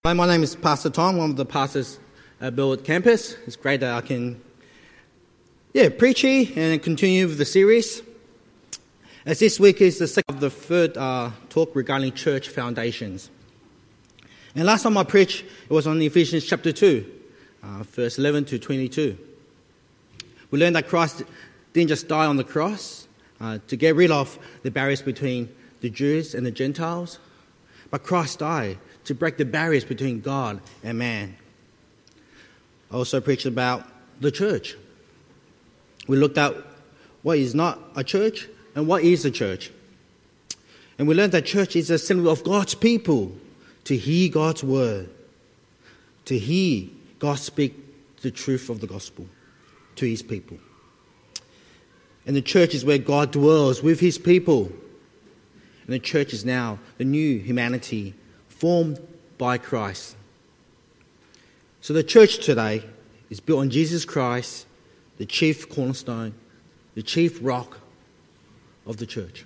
Hi, my name is Pastor Tom, one of the pastors at Burwood campus. It's great that I can preach here and continue with the series. As this week is the second of the third talk regarding church foundations. And last time I preached, it was on Ephesians chapter 2, verse 11 to 22. We learned that Christ didn't just die on the cross to get rid of the barriers between the Jews and the Gentiles, but Christ died to break the barriers between God and man. I also preached about the church. We looked at what is not a church and what is a church. And we learned that church is a assembly of God's people to hear God's word, to hear God speak the truth of the gospel to his people. And the church is where God dwells with his people. And the church is now the new humanity formed by Christ. So the church today is built on Jesus Christ, the chief cornerstone, the chief rock of the church.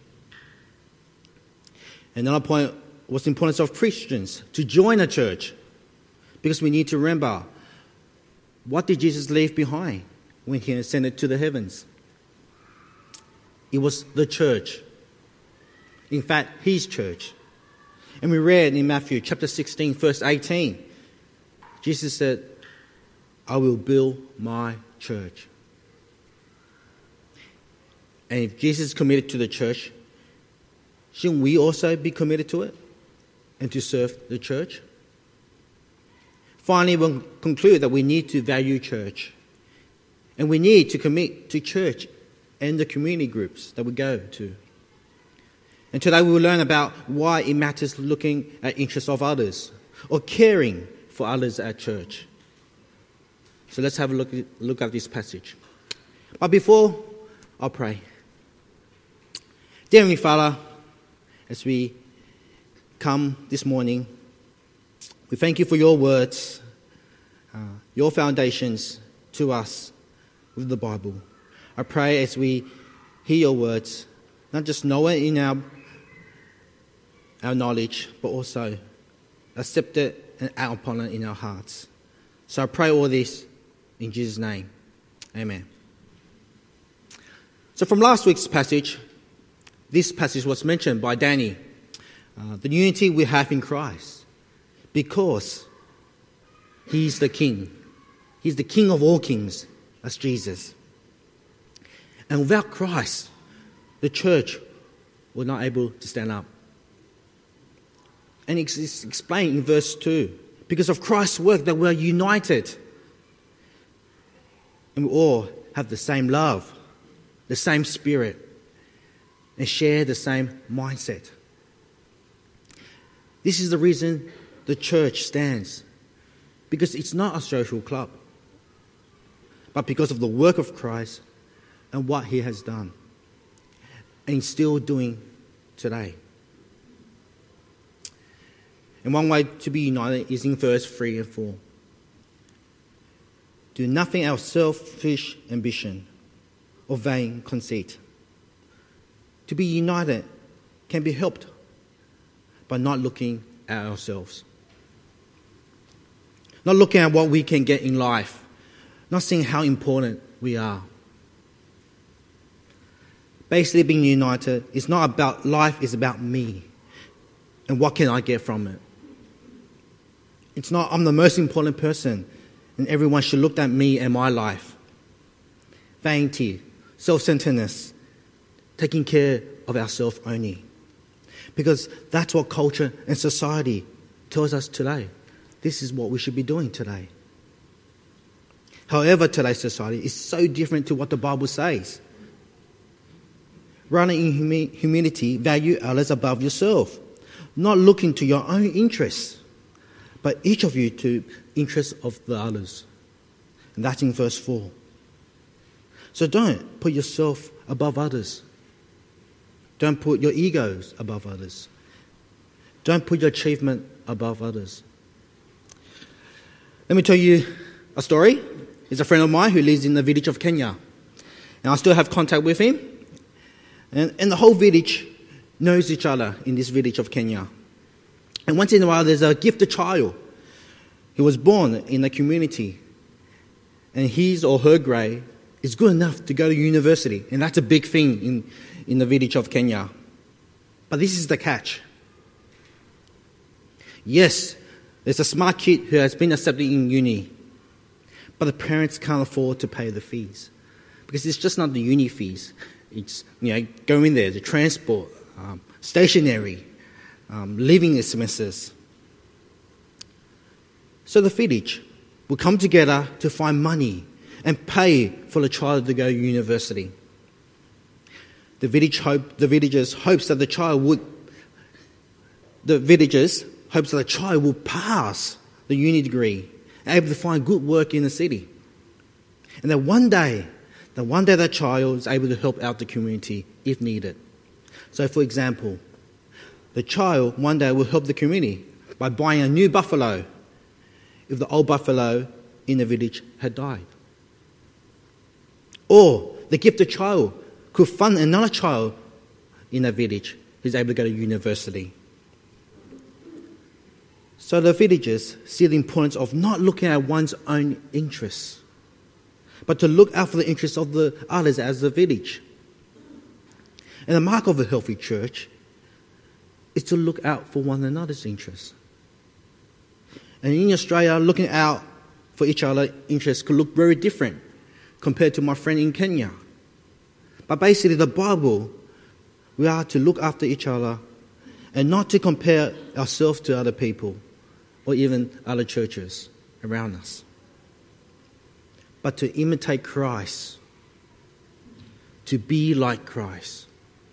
Another point was the importance of Christians to join a church, because we need to remember, what did Jesus leave behind when he ascended to the heavens? It was the church. In fact, his church. And we read in Matthew chapter 16, verse 18, Jesus said, I will build my church. And if Jesus is committed to the church, shouldn't we also be committed to it and to serve the church? Finally, we'll conclude that we need to value church. And we need to commit to church and the community groups that we go to. And today we will learn about why it matters looking at interests of others or caring for others at church. So let's have a look at this passage. But before, I'll pray. Dear Heavenly Father, as we come this morning, we thank you for your words, your foundations to us with the Bible. I pray as we hear your words, not just know it in our knowledge, but also accept it and act upon it in our hearts. So I pray all this in Jesus' name. Amen. So from last week's passage, this passage was mentioned by Danny. The unity we have in Christ, because he's the King. He's the King of all kings. That's Jesus. And without Christ, the church was not able to stand up. And it's explained in verse 2. Because of Christ's work that we're united. And we all have the same love, the same spirit, and share the same mindset. This is the reason the church stands. Because it's not a social club, but because of the work of Christ and what he has done. And he's still doing today. And one way to be united is in verse 3 and 4. Do nothing out of selfish ambition or vain conceit. To be united can be helped by not looking at ourselves. Not looking at what we can get in life. Not seeing how important we are. Basically, being united is not about life, it's about me. And what can I get from it? It's not, I'm the most important person and everyone should look at me and my life. Vanity, self-centeredness, taking care of ourselves only. Because that's what culture and society tells us today. This is what we should be doing today. However, today's society is so different to what the Bible says. Running in humility, value others above yourself. Not looking to your own interests, but each of you to interests of the others. And that's in verse 4. So don't put yourself above others. Don't put your egos above others. Don't put your achievement above others. Let me tell you a story. It's a friend of mine who lives in the village of Kenya. And I still have contact with him. And the whole village knows each other in this village of Kenya. And once in a while, there's a gifted child He was born in a community, and his or her grade is good enough to go to university, and that's a big thing in the village of Kenya. But this is the catch. Yes, there's a smart kid who has been accepted in uni, but the parents can't afford to pay the fees. Because it's just not the uni fees. It's, going there, the transport, stationery, living expenses. So the village will come together to find money and pay for the child to go to university. The villagers hopes that the child will pass the uni degree, able to find good work in the city. And then one day that child is able to help out the community if needed. So for example, the child one day will help the community by buying a new buffalo if the old buffalo in the village had died. Or the gifted child could fund another child in a village who's able to go to university. So the villagers see the importance of not looking at one's own interests, but to look out for the interests of the others as a village. And the mark of a healthy church is to look out for one another's interests. And in Australia, looking out for each other's interests could look very different compared to my friend in Kenya. But basically, the Bible, we are to look after each other and not to compare ourselves to other people or even other churches around us, but to imitate Christ, to be like Christ.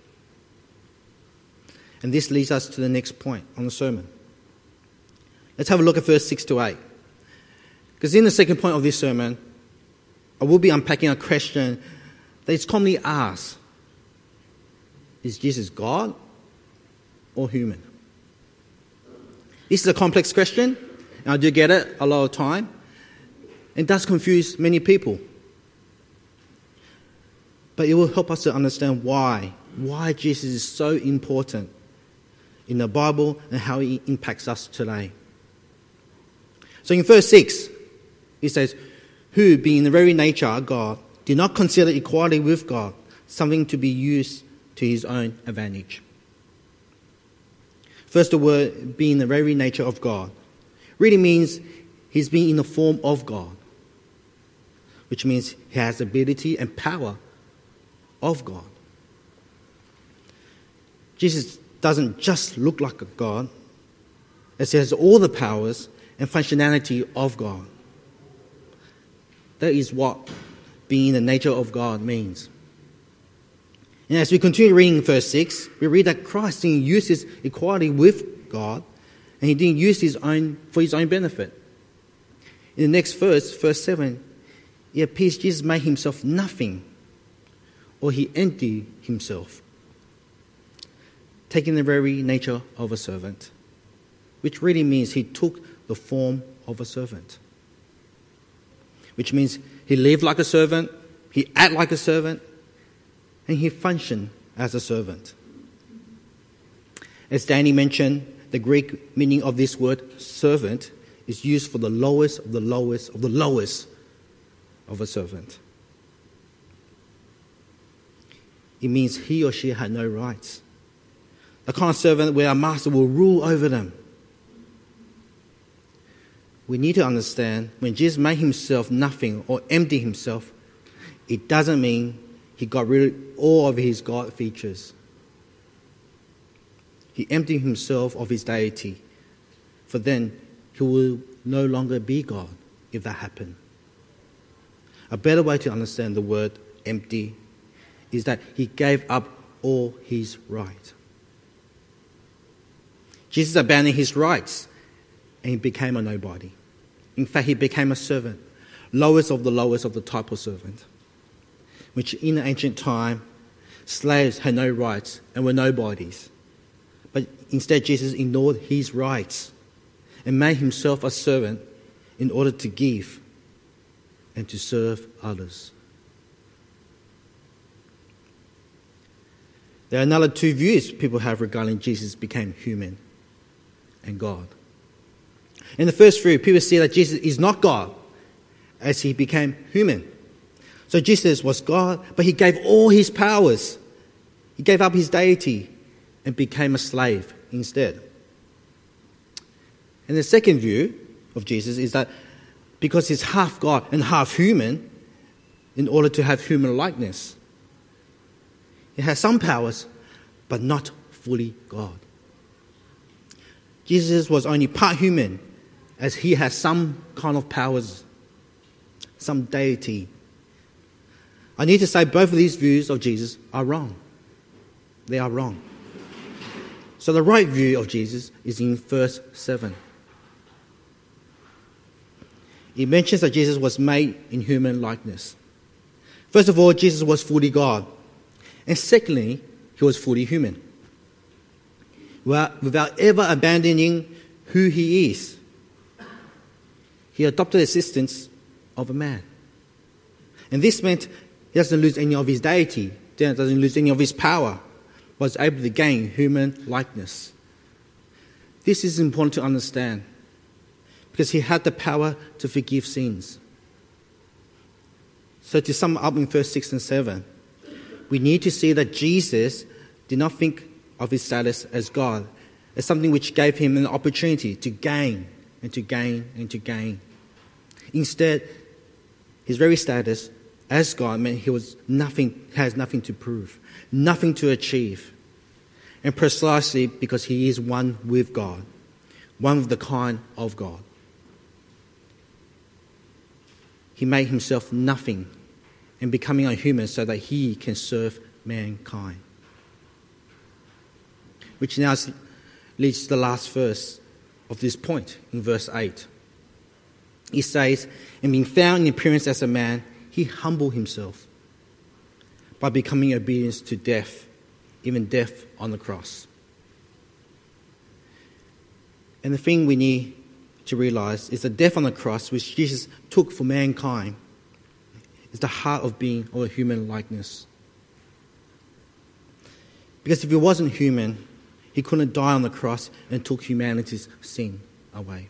And this leads us to the next point on the sermon. Let's have a look at verse 6 to 8. Because in the second point of this sermon, I will be unpacking a question that is commonly asked. Is Jesus God or human? This is a complex question, and I do get it a lot of time. It does confuse many people. But it will help us to understand why Jesus is so important in the Bible and how he impacts us today. So in verse 6, it says, who, being the very nature God, did not consider equality with God something to be used to his own advantage. First, the word being the very nature of God really means he's being in the form of God, which means he has the ability and power of God. Jesus doesn't just look like a God, as he has all the powers and functionality of God. That is what being the nature of God means. And as we continue reading verse 6, we read that Christ didn't use his equality with God, and he didn't use for his own benefit. In the next verse 7, it appears Jesus made himself nothing, or he emptied himself, taking the very nature of a servant, which really means he took the form of a servant. Which means he lived like a servant, he acted like a servant, and he functioned as a servant. As Danny mentioned, the Greek meaning of this word, servant, is used for the lowest of the lowest of the lowest of a servant. It means he or she had no rights. The kind of servant where a master will rule over them. We need to understand when Jesus made himself nothing or emptied himself, it doesn't mean he got rid of all of his God features. He emptied himself of his deity, for then he will no longer be God if that happened. A better way to understand the word empty is that he gave up all his rights. Jesus abandoned his rights and he became a nobody. In fact, he became a servant, lowest of the type of servant, which in the ancient time, slaves had no rights and were nobodies. But instead, Jesus ignored his rights and made himself a servant in order to give and to serve others. There are another two views people have regarding Jesus became human and God. In the first view, people see that Jesus is not God as he became human. So Jesus was God, but he gave all his powers. He gave up his deity and became a slave instead. And the second view of Jesus is that because he's half God and half human, in order to have human likeness, he has some powers, but not fully God. Jesus was only part human, as he has some kind of powers, some deity. I need to say both of these views of Jesus are wrong. They are wrong. So the right view of Jesus is in verse 7. It mentions that Jesus was made in human likeness. First of all, Jesus was fully God. And secondly, he was fully human. Without ever abandoning who he is, he adopted the existence of a man. And this meant he doesn't lose any of his deity, doesn't lose any of his power, was able to gain human likeness. This is important to understand because he had the power to forgive sins. So to sum up in verse 6 and 7, we need to see that Jesus did not think of his status as God, as something which gave him an opportunity to gain and to gain and to gain. Instead, his very status as God meant he has nothing to prove, nothing to achieve. And precisely because he is one with God, one of the kind of God. He made himself nothing and becoming a human so that he can serve mankind. Which now leads to the last verse of this point, in verse 8. He says, and being found in appearance as a man, he humbled himself by becoming obedient to death, even death on the cross. And the thing we need to realize is that death on the cross, which Jesus took for mankind, is the heart of being or human likeness. Because if he wasn't human, he couldn't die on the cross and took humanity's sin away.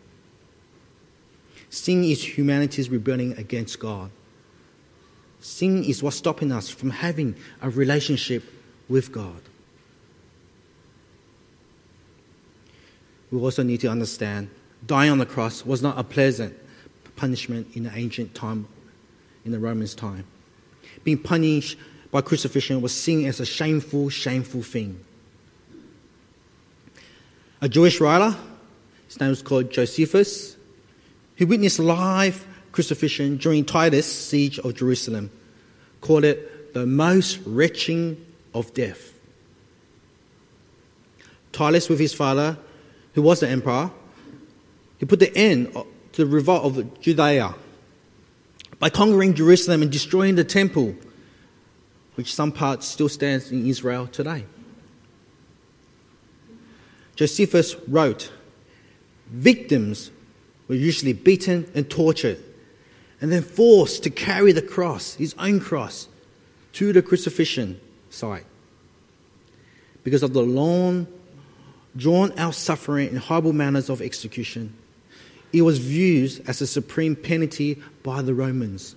Sin is humanity's rebelling against God. Sin is what's stopping us from having a relationship with God. We also need to understand dying on the cross was not a pleasant punishment in the ancient time, in the Romans' time. Being punished by crucifixion was seen as a shameful, shameful thing. A Jewish writer, his name was called Josephus, who witnessed live crucifixion during Titus' siege of Jerusalem, called it the most wretching of death. Titus, with his father, who was the emperor, he put the end to the revolt of Judea by conquering Jerusalem and destroying the temple, which some parts still stands in Israel today. Josephus wrote, victims were usually beaten and tortured and then forced to carry the cross, his own cross, to the crucifixion site. Because of the long, drawn-out suffering and horrible manners of execution, it was viewed as a supreme penalty by the Romans.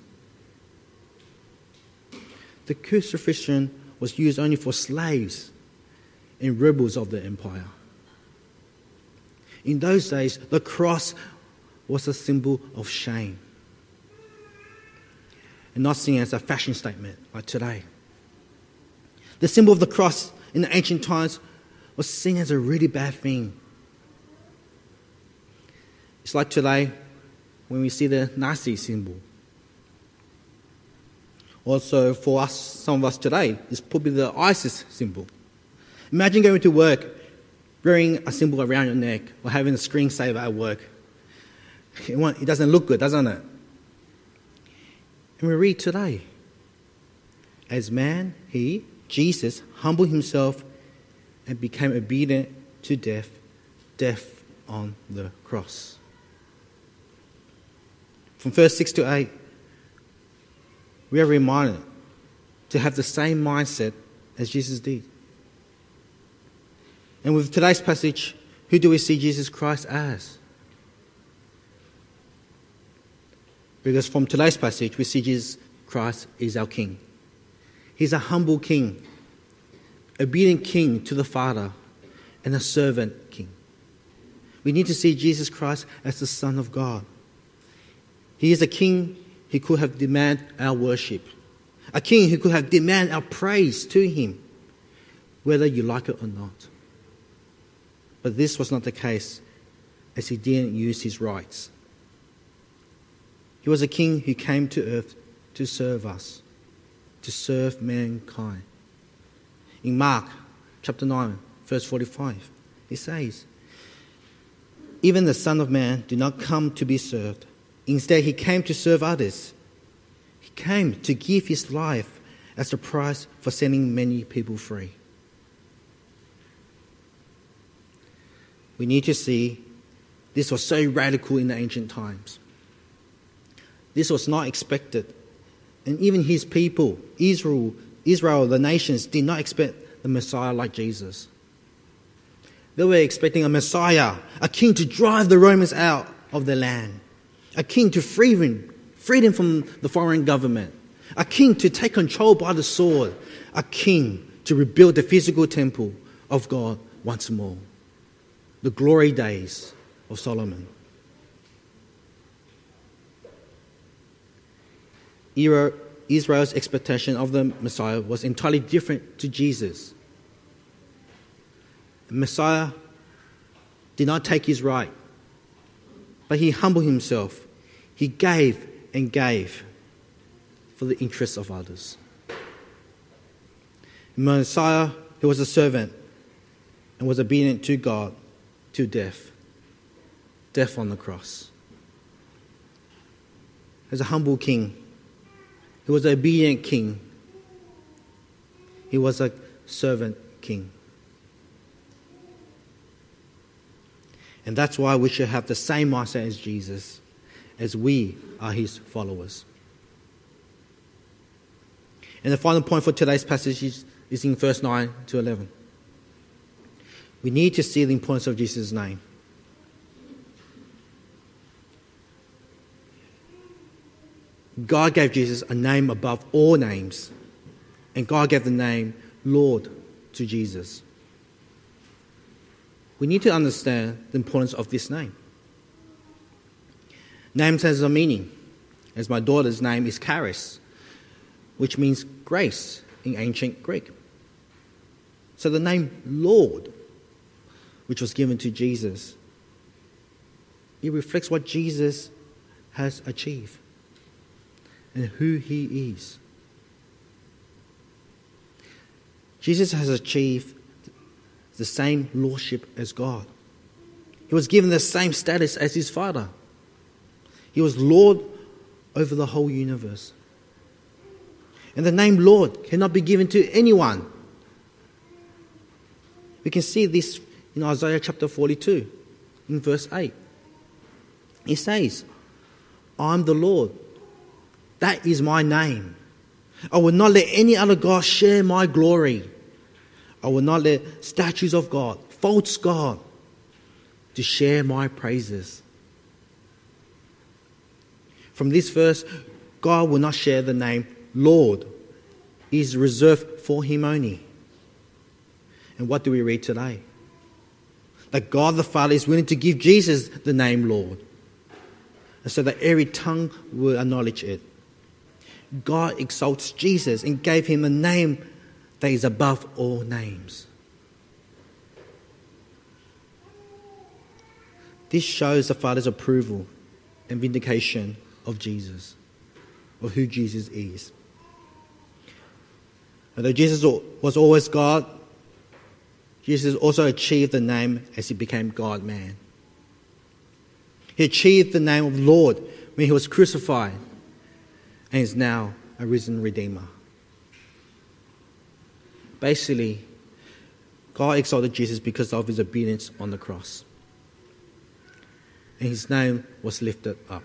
The crucifixion was used only for slaves and rebels of the empire. In those days, the cross was a symbol of shame and not seen as a fashion statement like today. The symbol of the cross in the ancient times was seen as a really bad thing. It's like today when we see the Nazi symbol. Also, for us, some of us today, it's probably the ISIS symbol. Imagine going to work wearing a symbol around your neck or having a screensaver at work. It doesn't look good, doesn't it? And we read today, as man, he, Jesus, humbled himself and became obedient to death, death on the cross. From verse 6 to 8, we are reminded to have the same mindset as Jesus did. And with today's passage, who do we see Jesus Christ as? Because from today's passage, we see Jesus Christ is our King. He's a humble King, obedient King to the Father, and a servant King. We need to see Jesus Christ as the Son of God. He is a King who could have demanded our worship, a King who could have demanded our praise to Him, whether you like it or not. But this was not the case, as He didn't use His rights. He was a King who came to earth to serve us, to serve mankind. In Mark chapter 9, verse 45, it says, "Even the Son of Man did not come to be served. Instead, He came to serve others. He came to give His life as the price for setting many people free." We need to see this was so radical in the ancient times. This was not expected. And even His people, Israel, the nations, did not expect the Messiah like Jesus. They were expecting a Messiah, a King to drive the Romans out of their land, a King to free them from the foreign government, a King to take control by the sword, a King to rebuild the physical temple of God once more. The glory days of Solomon. Israel's expectation of the Messiah was entirely different to Jesus. The Messiah did not take His right, but He humbled Himself. He gave and gave for the interests of others. The Messiah, who was a servant and was obedient to God to death on the cross. As a humble King, He was an obedient King. He was a servant King. And that's why we should have the same mindset as Jesus, as we are His followers. And the final point for today's passage is in verse 9 to 11. We need to see the importance of Jesus' name. God gave Jesus a name above all names. And God gave the name Lord to Jesus. We need to understand the importance of this name. Name has a meaning, as my daughter's name is Charis, which means grace in ancient Greek. So the name Lord, which was given to Jesus, it reflects what Jesus has achieved and who He is. Jesus has achieved the same lordship as God. He was given the same status as His Father. He was Lord over the whole universe. And the name Lord cannot be given to anyone. We can see this in Isaiah chapter 42, in verse 8. It says, "I'm the Lord. That is my name. I will not let any other God share my glory. I will not let statues of God, false God, to share my praises." From this verse, God will not share the name Lord. It is reserved for Him only. And what do we read today? That God the Father is willing to give Jesus the name Lord, and so that every tongue will acknowledge it. God exalts Jesus and gave Him a name that is above all names. This shows the Father's approval and vindication of Jesus, of who Jesus is. Although Jesus was always God, Jesus also achieved the name as He became God-man. He achieved the name of Lord when He was crucified and is now a risen Redeemer. Basically, God exalted Jesus because of His obedience on the cross. And His name was lifted up.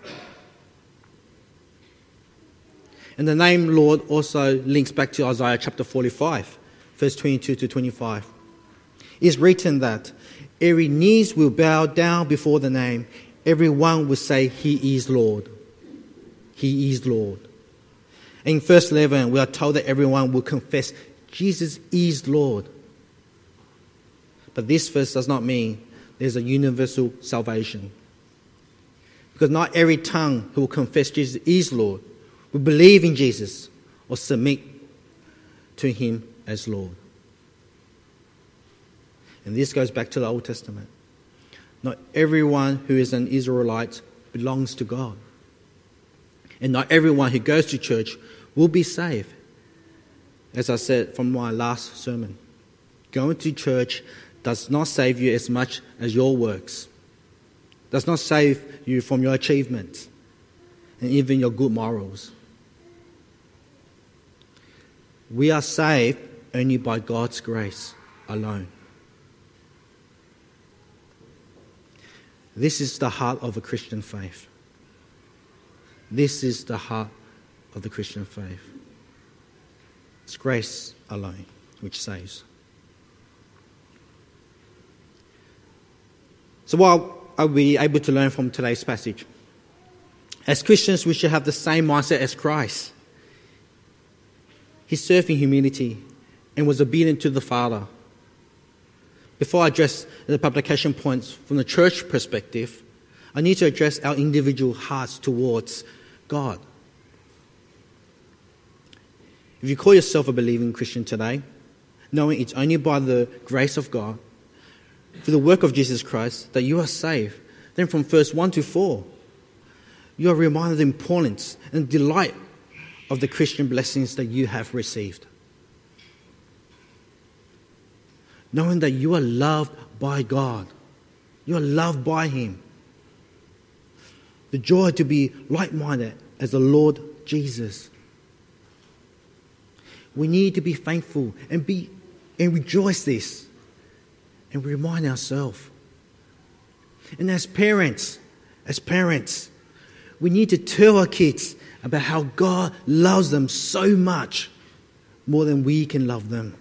And the name Lord also links back to Isaiah chapter 45, verse 22 to 25. It's written that every knees will bow down before the name. Everyone will say He is Lord. He is Lord. In verse 11, we are told that everyone will confess Jesus is Lord. But this verse does not mean there's a universal salvation. Because not every tongue who will confess Jesus is Lord will believe in Jesus or submit to him as Lord. And this goes back to the Old Testament. Not everyone who is an Israelite belongs to God. And not everyone who goes to church will be saved. As I said from my last sermon, going to church does not save you as much as your works. Does not save you from your achievements and even your good morals. We are saved only by God's grace alone. This is the heart of a Christian faith. This is the heart of the Christian faith. It's grace alone which saves. So what are we able to learn from today's passage? As Christians, we should have the same mindset as Christ. He served in humility and was obedient to the Father. Before I address the publication points from the church perspective, I need to address our individual hearts towards God. If you call yourself a believing Christian today, knowing it's only by the grace of God, through the work of Jesus Christ, that you are saved, then from verse 1 to 4, you are reminded of the importance and delight of the Christian blessings that you have received. Knowing that you are loved by God. You are loved by Him. The joy to be like-minded as the Lord Jesus. We need to be thankful and rejoice this. And remind ourselves. And as parents, we need to tell our kids about how God loves them so much more than we can love them.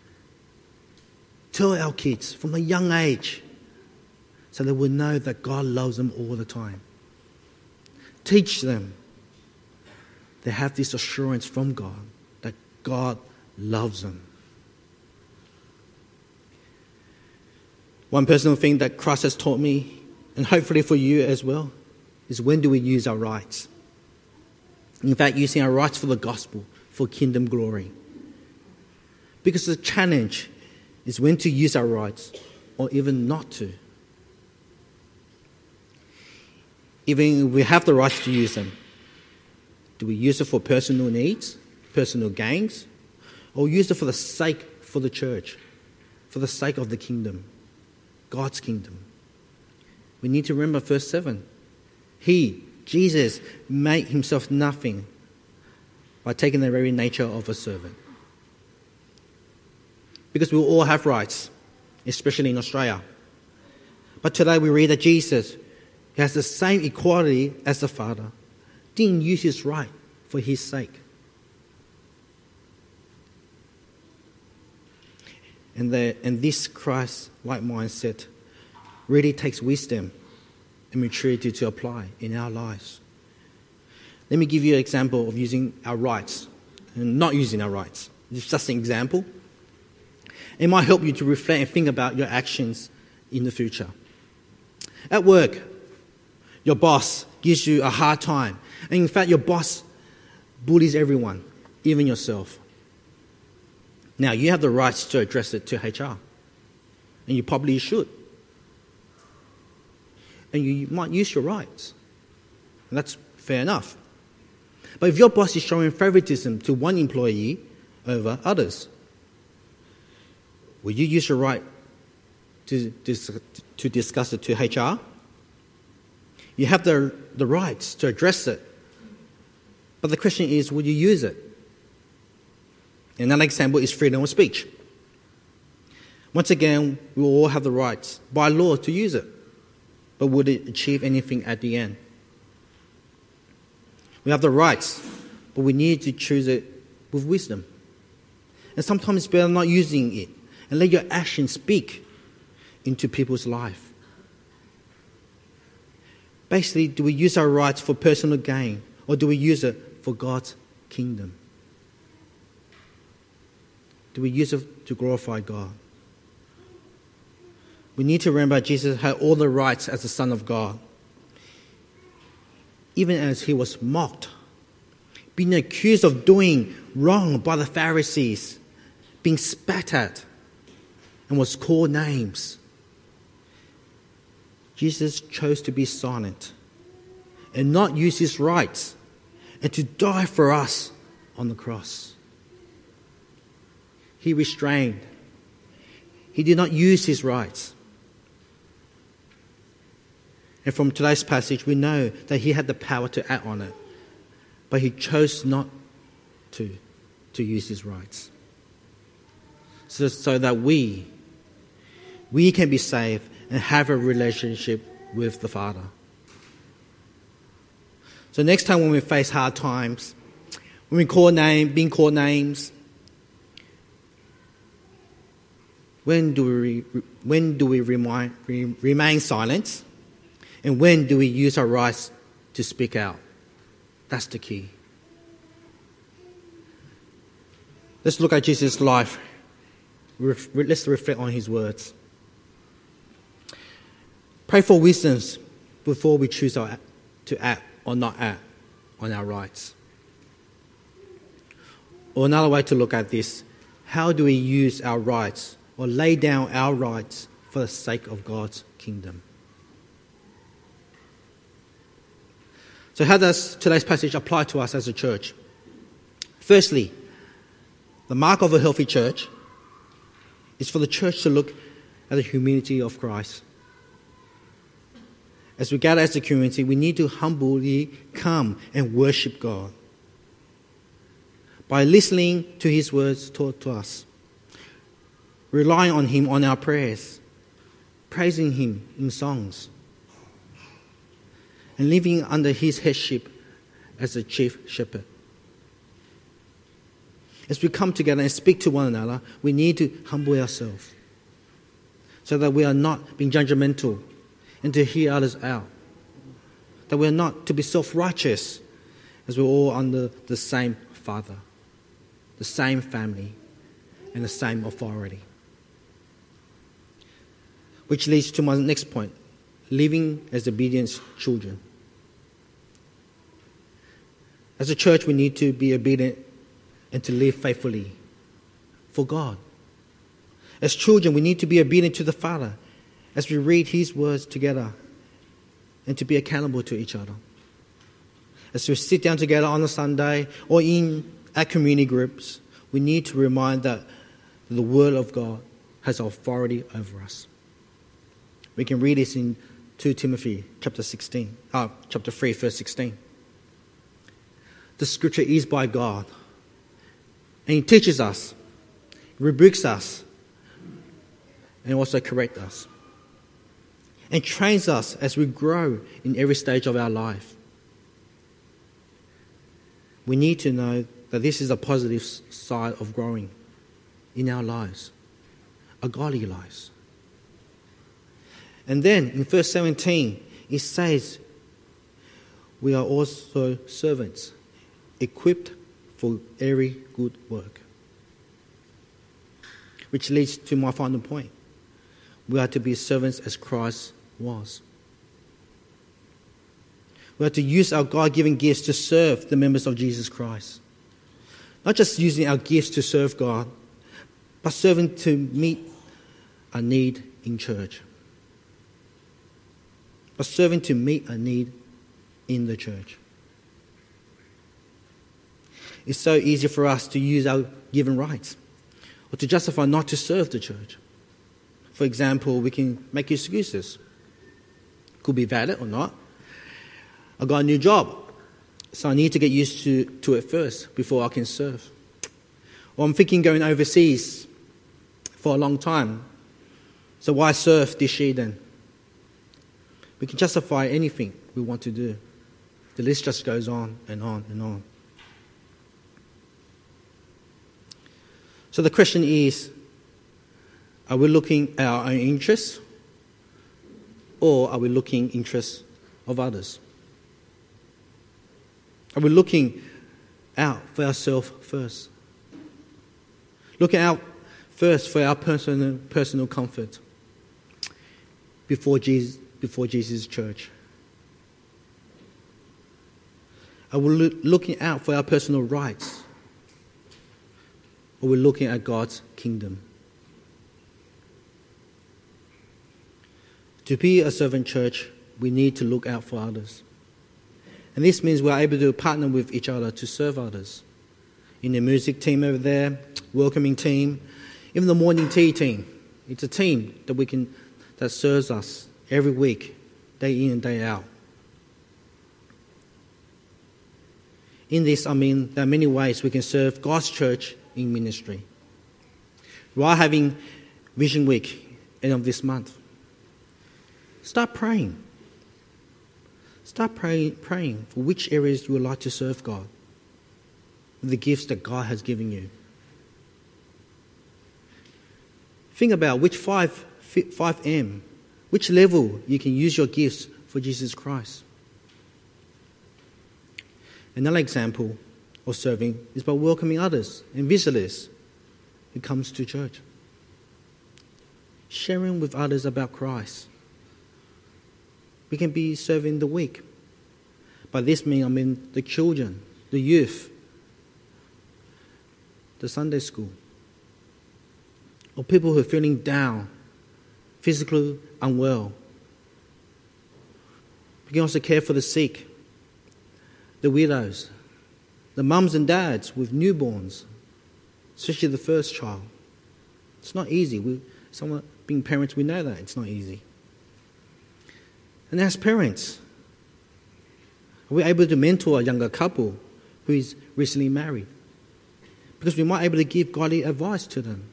Tell our kids from a young age so they will know that God loves them all the time. Teach them. They have this assurance from God that God loves them. One personal thing that Christ has taught me, and hopefully for you as well, is when do we use our rights? In fact, using our rights for the gospel, for kingdom glory. Because the challenge is when to use our rights or even not to. Even if we have the rights to use them, do we use it for personal needs, personal gains, or use it for the sake for the church, for the sake of the kingdom? God's kingdom. We need to remember verse 7. He, Jesus, made himself nothing by taking the very nature of a servant. Because we all have rights, especially in Australia. But today we read that Jesus, who has the same equality as the Father, didn't use his right for his sake. And this Christ-like mindset really takes wisdom and maturity to apply in our lives. Let me give you an example of using our rights and not using our rights. It's just an example. It might help you to reflect and think about your actions in the future. At work, your boss gives you a hard time. And in fact, your boss bullies everyone, even yourself. Now, you have the rights to address it to HR. And you probably should. And you might use your rights. And that's fair enough. But if your boss is showing favoritism to one employee over others, will you use your right to discuss it to HR? You have the rights to address it. But the question is, will you use it? Another example is freedom of speech. Once again, we will all have the rights by law to use it. But would it achieve anything at the end? We have the rights, but we need to choose it with wisdom. And sometimes it's better not using it and let your actions speak into people's life. Basically, do we use our rights for personal gain or do we use it for God's kingdom? Do we use it to glorify God? We need to remember Jesus had all the rights as the Son of God. Even as he was mocked, being accused of doing wrong by the Pharisees, being spat at, and was called names, Jesus chose to be silent and not use his rights and to die for us on the cross. He restrained. He did not use his rights. And from today's passage, we know that he had the power to act on it, but he chose not to use his rights. So that we can be saved and have a relationship with the Father. So next time when we face hard times, when we being called names, when do we remain silent? And when do we use our rights to speak out? That's the key. Let's look at Jesus' life. Let's reflect on his words. Pray for wisdom before we choose to act or not act on our rights. Or another way to look at this, how do we use our rights or lay down our rights for the sake of God's kingdom? So how does today's passage apply to us as a church? Firstly, the mark of a healthy church is for the church to look at the humility of Christ. As we gather as a community, we need to humbly come and worship God by listening to his words taught to us, relying on him on our prayers, praising him in songs, and living under his headship as the chief shepherd. As we come together and speak to one another, we need to humble ourselves so that we are not being judgmental and to hear others out. That we are not to be self-righteous, as we're all under the same Father, the same family, and the same authority. Which leads to my next point, living as obedient children. As a church, we need to be obedient and to live faithfully for God. As children, we need to be obedient to the Father as we read his words together and to be accountable to each other. As we sit down together on a Sunday or in our community groups, we need to remind that the Word of God has authority over us. We can read this in 2 Timothy chapter 3, verse 16. The scripture is by God, and he teaches us, rebukes us, and also corrects us, and trains us as we grow in every stage of our life. We need to know that this is a positive side of growing in our lives, our godly lives. And then in verse 17, it says, we are also servants, equipped for every good work. Which leads to my final point. We are to be servants as Christ was. We are to use our God-given gifts to serve the members of Jesus Christ. Not just using our gifts to serve God, but serving to meet a need in church. But serving to meet a need in the church. It's so easy for us to use our given rights or to justify not to serve the church. For example, we can make excuses. Could be valid or not. I got a new job, so I need to get used to it first before I can serve. Or I'm thinking going overseas for a long time, so why serve this year then? We can justify anything we want to do. The list just goes on and on and on. So the question is, are we looking at our own interests, or are we looking interests of others? Are we looking out for ourselves first? Looking out first for our personal comfort before Jesus' church? Are we looking out for our personal rights? Or are we looking at God's kingdom? To be a servant church, we need to look out for others. And this means we're able to partner with each other to serve others. In the music team over there, welcoming team, even the morning tea team. It's a team that serves us every week, day in and day out. In this, there are many ways we can serve God's church in ministry. We are having Vision Week end of this month. Start praying. Start praying for which areas you would like to serve God, the gifts that God has given you. Think about which 5M, which level you can use your gifts for Jesus Christ. Another example of serving is by welcoming others and visitors who comes to church. Sharing with others about Christ. We can be serving the weak. By this means, the children, the youth, the Sunday school, or people who are feeling down, physically unwell. We can also care for the sick, the widows, the mums and dads with newborns, especially the first child. It's not easy. Being parents, we know that it's not easy. And as parents, are we able to mentor a younger couple who is recently married? Because we might be able to give godly advice to them.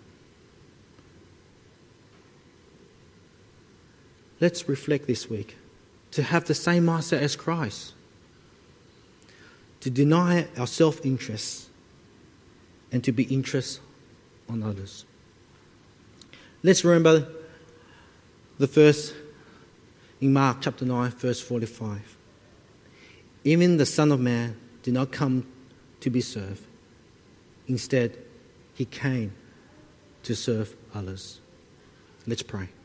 Let's reflect this week to have the same mindset as Christ. To deny our self-interest and to be interested on others. Let's remember the verse in Mark chapter 9, verse 45. Even the Son of Man did not come to be served. Instead, he came to serve others. Let's pray.